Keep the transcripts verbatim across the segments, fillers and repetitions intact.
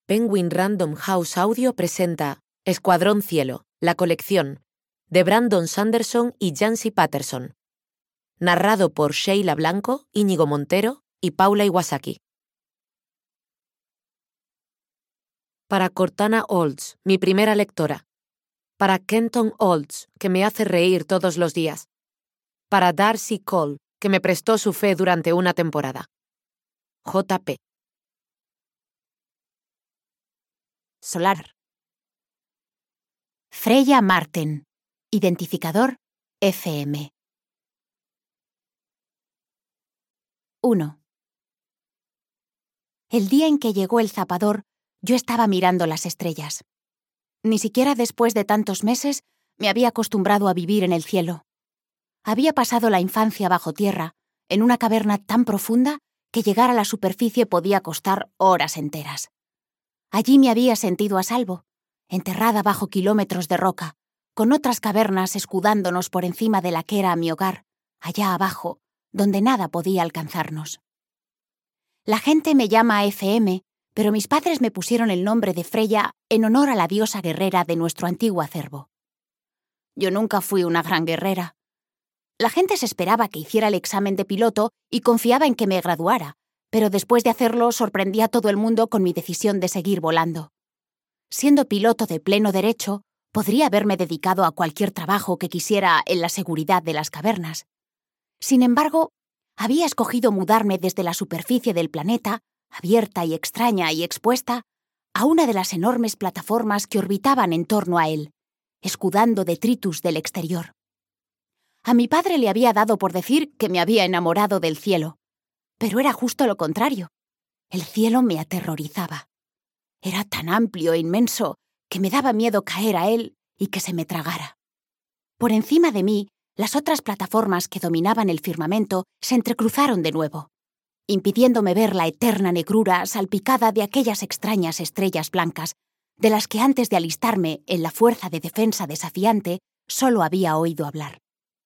Penguin Random House Audio presenta Escuadrón Cielo, la colección, de Brandon Sanderson y Jancy Patterson. Narrado por Sheila Blanco, Íñigo Montero y Paula Iwasaki. Para Cortana Olds, mi primera lectora. Para Kenton Olds, que me hace reír todos los días. Para Darcy Cole, que me prestó su fe durante una temporada. J P Solar. Freya Marten. Identificador F M. uno. El día en que llegó el zapador, yo estaba mirando las estrellas. Ni siquiera después de tantos meses me había acostumbrado a vivir en el cielo. Había pasado la infancia bajo tierra, en una caverna tan profunda que llegar a la superficie podía costar horas enteras. Allí me había sentido a salvo, enterrada bajo kilómetros de roca, con otras cavernas escudándonos por encima de la que era mi hogar, allá abajo, donde nada podía alcanzarnos. La gente me llama F M, pero mis padres me pusieron el nombre de Freya en honor a la diosa guerrera de nuestro antiguo acervo. Yo nunca fui una gran guerrera. La gente se esperaba que hiciera el examen de piloto y confiaba en que me graduara, pero después de hacerlo sorprendí a todo el mundo con mi decisión de seguir volando. Siendo piloto de pleno derecho, podría haberme dedicado a cualquier trabajo que quisiera en la seguridad de las cavernas. Sin embargo, había escogido mudarme desde la superficie del planeta, abierta y extraña y expuesta, a una de las enormes plataformas que orbitaban en torno a él, escudando detritus del exterior. A mi padre le había dado por decir que me había enamorado del cielo, pero era justo lo contrario. El cielo me aterrorizaba. Era tan amplio e inmenso que me daba miedo caer a él y que se me tragara. Por encima de mí, las otras plataformas que dominaban el firmamento se entrecruzaron de nuevo, impidiéndome ver la eterna negrura salpicada de aquellas extrañas estrellas blancas, de las que antes de alistarme en la fuerza de defensa desafiante solo había oído hablar.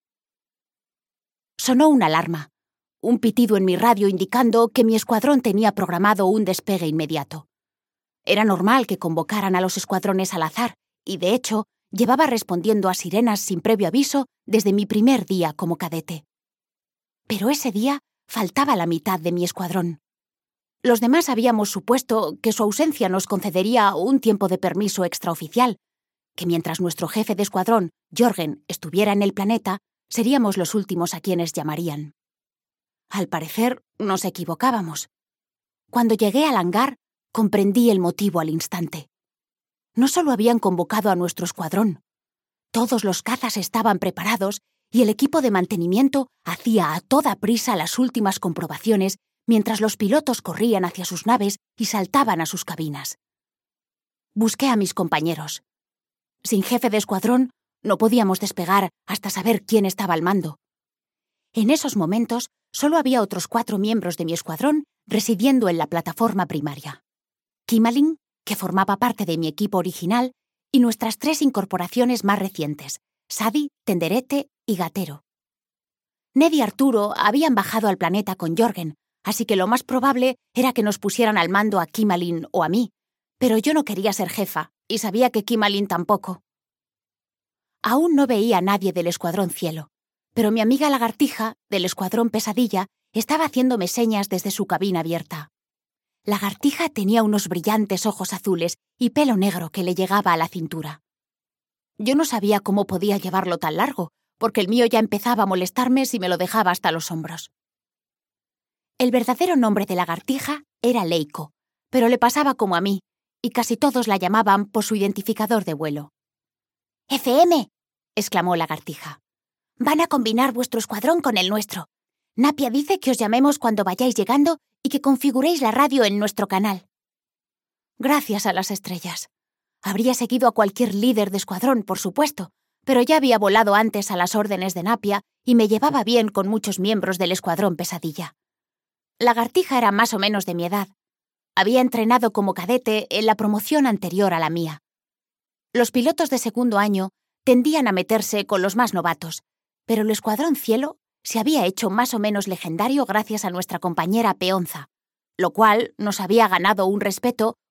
Sonó una alarma, un pitido en mi radio indicando que mi escuadrón tenía programado un despegue inmediato. Era normal que convocaran a los escuadrones al azar, y de hecho, llevaba respondiendo a sirenas sin previo aviso desde mi primer día como cadete. Pero ese día faltaba la mitad de mi escuadrón. Los demás habíamos supuesto que su ausencia nos concedería un tiempo de permiso extraoficial, que mientras nuestro jefe de escuadrón, Jorgen, estuviera en el planeta, seríamos los últimos a quienes llamarían. Al parecer, nos equivocábamos. Cuando llegué al hangar, comprendí el motivo al instante. No solo habían convocado a nuestro escuadrón. Todos los cazas estaban preparados y el equipo de mantenimiento hacía a toda prisa las últimas comprobaciones mientras los pilotos corrían hacia sus naves y saltaban a sus cabinas. Busqué a mis compañeros. Sin jefe de escuadrón, no podíamos despegar hasta saber quién estaba al mando. En esos momentos, solo había otros cuatro miembros de mi escuadrón residiendo en la plataforma primaria. Kimalin, que formaba parte de mi equipo original, y nuestras tres incorporaciones más recientes, Sadi, Tenderete y Gatero. Ned y Arturo habían bajado al planeta con Jorgen, así que lo más probable era que nos pusieran al mando a Kimalin o a mí, pero yo no quería ser jefa y sabía que Kimalin tampoco. Aún no veía a nadie del Escuadrón Cielo, pero mi amiga Lagartija, del Escuadrón Pesadilla, estaba haciéndome señas desde su cabina abierta. Lagartija tenía unos brillantes ojos azules y pelo negro que le llegaba a la cintura. Yo no sabía cómo podía llevarlo tan largo, porque el mío ya empezaba a molestarme si me lo dejaba hasta los hombros. El verdadero nombre de Lagartija era Leiko, pero le pasaba como a mí, y casi todos la llamaban por su identificador de vuelo. «F M», exclamó Lagartija. «Van a combinar vuestro escuadrón con el nuestro. Napia dice que os llamemos cuando vayáis llegando y que configuréis la radio en nuestro canal». Gracias a las estrellas. Habría seguido a cualquier líder de escuadrón, por supuesto, pero ya había volado antes a las órdenes de Napia y me llevaba bien con muchos miembros del Escuadrón Pesadilla. Lagartija era más o menos de mi edad. Había entrenado como cadete en la promoción anterior a la mía. Los pilotos de segundo año tendían a meterse con los más novatos, pero el Escuadrón Cielo se había hecho más o menos legendario gracias a nuestra compañera Peonza, lo cual nos había ganado un respeto